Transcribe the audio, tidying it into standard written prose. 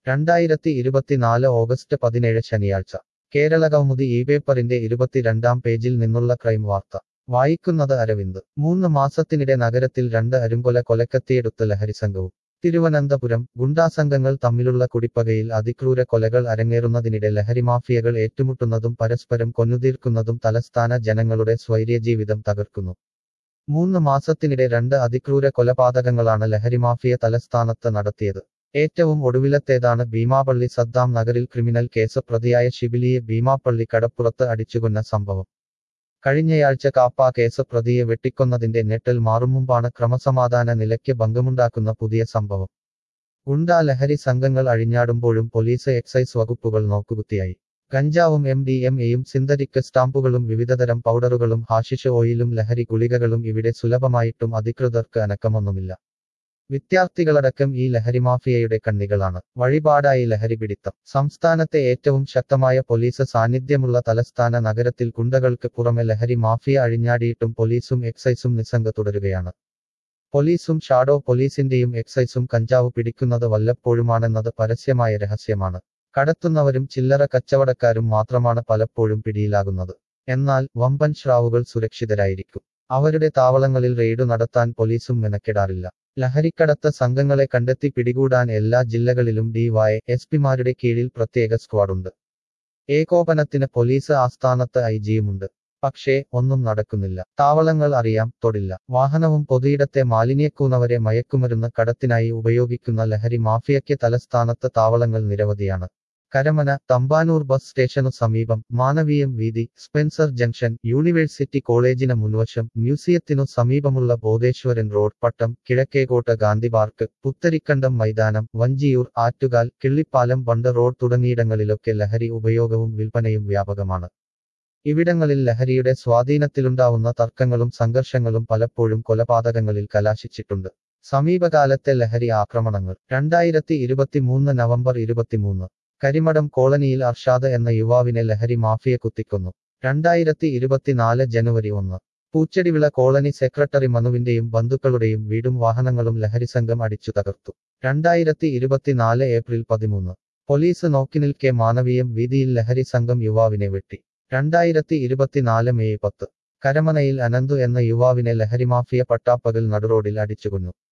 2024 August 17 ശനിയാഴ്ച കേരളകൗമുദി ഈ പേപ്പറിന്റെ 22-ാം പേജിൽ നിന്നുള്ള ക്രൈം വാർത്ത വായിക്കുന്നത് അരവിന്ദ് 3 മാസത്തിനിടെ നഗരത്തിൽ 2 അരുംകൊല കൊലക്കത്തിയെടുത്ത് ലഹരിസംഘവും തിരുവനന്തപുരം ഗുണ്ടാസംഘങ്ങൾ തമ്മിലുള്ള കുടിപ്പകയിൽ അതിക്രൂര കൊലകൾ അരങ്ങേറുന്നതിനിടെ ലഹരിമാഫിയകൾ ഏറ്റുമുട്ടുന്നതും പരസ്പരം കൊന്നുതീർക്കുന്നതും തലസ്ഥാന ജനങ്ങളുടെ സ്വൈര്യജീവിതം തകർക്കുന്നു 3 മാസത്തിനിടെ 2 അതിക്രൂര കൊലപാതകങ്ങളാണ് ലഹരിമാഫിയ തലസ്ഥാനത്ത് നടത്തിയത് ഏറ്റവും ഒടുവിലത്തേതാണ് ഭീമാപള്ളി സദ്ദാം നഗറിൽ ക്രിമിനൽ കേസ് പ്രതിയായ ഷിബിലിയെ ഭീമാപള്ളി കടപ്പുറത്ത് അടിച്ചുകൊന്ന സംഭവം കഴിഞ്ഞയാഴ്ച കാപ്പ കേസ് പ്രതിയെ വെട്ടിക്കൊന്നതിന്റെ ഞെട്ടൽ മാറുമുമ്പാണ് ക്രമസമാധാന നിലയ്ക്ക് ഭംഗമുണ്ടാക്കുന്ന പുതിയ സംഭവം ഗുണ്ടാ ലഹരി സംഘങ്ങൾ അഴിഞ്ഞാടുമ്പോഴും പോലീസ് എക്സൈസ് വകുപ്പുകൾ നോക്കുകുത്തിയായി കഞ്ചാവും MDMAയും സിന്തറ്റിക് സ്റ്റാമ്പുകളും വിവിധതരം പൗഡറുകളും ഹാഷിഷ് ഓയിലും ലഹരി ഗുളികകളും ഇവിടെ സുലഭമായിട്ടും അധികൃതർക്ക് അനക്കമൊന്നുമില്ല വിദ്യാർത്ഥികളടക്കം ഈ ലഹരിമാഫിയയുടെ കണ്ണികളാണ് വഴിപാടായി ലഹരിപിടിത്തം സംസ്ഥാനത്തെ ഏറ്റവും ശക്തമായ പോലീസ് സാന്നിധ്യമുള്ള തലസ്ഥാന നഗരത്തിൽ ഗുണ്ടകൾക്ക് പുറമെ ലഹരി മാഫിയ അഴിഞ്ഞാടിയിട്ടും പോലീസും എക്സൈസും നിസ്സംഗ തുടരുകയാണ് പോലീസും ഷാഡോ പോലീസിന്റെയും എക്സൈസും കഞ്ചാവ് പിടിക്കുന്നത് വല്ലപ്പോഴുമാണെന്നത് പരസ്യമായ രഹസ്യമാണ് കടത്തുന്നവരും ചില്ലറ കച്ചവടക്കാരും മാത്രമാണ് പലപ്പോഴും പിടിയിലാകുന്നത് എന്നാൽ വമ്പൻ ശ്രാവുകൾ സുരക്ഷിതരായിരിക്കും അവരുടെ താവളങ്ങളിൽ റെയ്ഡു നടത്താൻ പോലീസും മെനക്കെടാറില്ല ലഹരിക്കടത്ത് സംഘങ്ങളെ കണ്ടെത്തി പിടികൂടാൻ എല്ലാ ജില്ലകളിലും DYSPമാരുടെ കീഴിൽ പ്രത്യേക സ്ക്വാഡുണ്ട് ഏകോപനത്തിന് പോലീസ് ആസ്ഥാനത്ത് IG-യുമുണ്ട് പക്ഷേ ഒന്നും നടക്കുന്നില്ല താവളങ്ങൾ അറിയാം തൊടില്ല വാഹനവും പൊതുയിടത്തെ മാലിന്യക്കൂന്നവരെ മയക്കുമരുന്ന് കടത്തിനായി ഉപയോഗിക്കുന്ന ലഹരി മാഫിയയ്ക്ക് തലസ്ഥാനത്ത് താവളങ്ങൾ നിരവധിയാണ് കരമന തമ്പാനൂർ ബസ് സ്റ്റേഷനു സമീപം മാനവീയം വീതി സ്പെൻസർ ജംഗ്ഷൻ യൂണിവേഴ്സിറ്റി കോളേജിന് മുൻവശം മ്യൂസിയത്തിനു സമീപമുള്ള ബോധേശ്വരൻ റോഡ് പട്ടം കിഴക്കേകോട്ട ഗാന്ധി പാർക്ക് പുത്തരിക്കണ്ടം മൈതാനം വഞ്ചിയൂർ ആറ്റുകാൽ കിള്ളിപ്പാലം ബണ്ട് റോഡ് തുടങ്ങിയിടങ്ങളിലൊക്കെ ലഹരി ഉപയോഗവും വിൽപ്പനയും വ്യാപകമാണ് ഇവിടങ്ങളിൽ ലഹരിയുടെ സ്വാധീനത്തിലുണ്ടാവുന്ന തർക്കങ്ങളും സംഘർഷങ്ങളും പലപ്പോഴും കൊലപാതകങ്ങളിൽ കലാശിച്ചിട്ടുണ്ട് സമീപകാലത്തെ ലഹരി ആക്രമണങ്ങൾ 2023 നവംബർ 23 കരിമഠം കോളനിയിൽ അർഷാദ് എന്ന യുവാവിനെ ലഹരി മാഫിയ കുത്തിക്കൊന്നു 2024 ജനുവരി 1 പൂച്ചെടിവിള കോളനി സെക്രട്ടറി മനുവിന്റെയും ബന്ധുക്കളുടെയും വീടും വാഹനങ്ങളും ലഹരിസംഘം അടിച്ചു തകർത്തു 2024 ഏപ്രിൽ 13 പോലീസ് നോക്കിനിൽക്കെ മാനവീയം വീതിയിൽ ലഹരി സംഘം യുവാവിനെ വെട്ടി 2024 മെയ് 10 കരമനയിൽ അനന്തു എന്ന യുവാവിനെ ലഹരിമാഫിയ പട്ടാപ്പകൽ നടുറോഡിൽ അടിച്ചുകൊന്നു